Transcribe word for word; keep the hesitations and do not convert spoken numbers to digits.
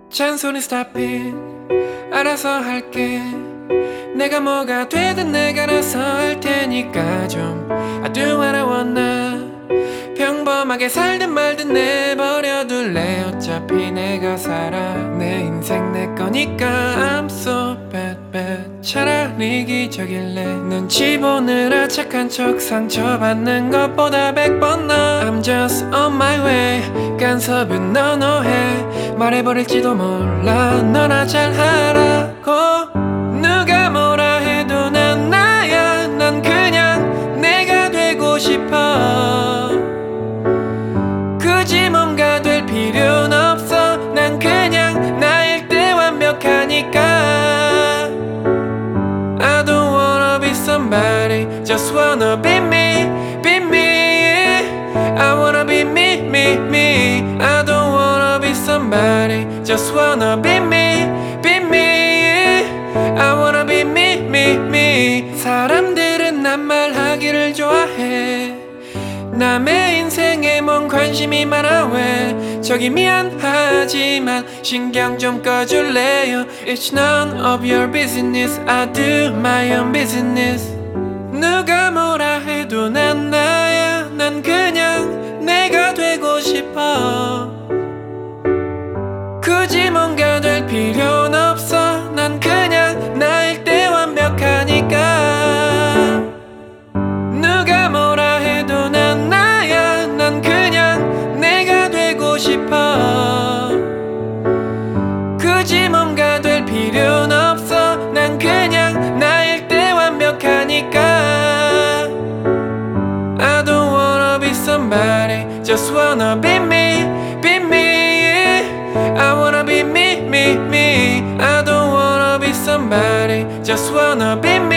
잔소리 stop it. 알아서 할게. 내가 뭐가 되든 내가 알아서 할 테니까 좀 I do what I wanna. 평범하게 살든 말든 내버려둘래. 어차피 내가 살아. 내 인생 내 거니까 I'm so bad bad. 차라리 기적일래. 눈치 보느라 착한 척 상처받는 것보다 백 번 나아. I'm just on my way. 간섭은 너너해. 말해버릴지도 몰라. 너나 잘 하라고. 누가 뭐라 해도 난 나야. 난 그냥 내가 되고 싶어. 굳이 뭔가 될 필요는 없어. 난 그냥 나일 때 완벽하니까. I don't wanna be somebody, just wanna be me, be me. I wanna be me, me, me. I don't wanna be somebody, just wanna be me, be me. I wanna be me, me, me. 사람들은 난 말하기를 좋아해. 남의 인생에 뭔 관심이 많아. 왜 저기 미안하지만 신경 좀 꺼줄래요. It's none of your business. I do my own business. 누가 뭐라 해도 난 나야. 난 그냥 내가 되고 싶어. 굳이 뭔가 될 필요는 없어. 난 그냥 나일 때 완벽하니까. 누가 뭐라 해도 난 나야. 난 그냥 내가 되고 싶어. 굳이 뭔가 될 필요는 없어. 난 그냥 나일 때 완벽하니까. I don't wanna be somebody, just wanna be me, be me. I wanna be me, me, me. I don't wanna be somebody, just wanna be me.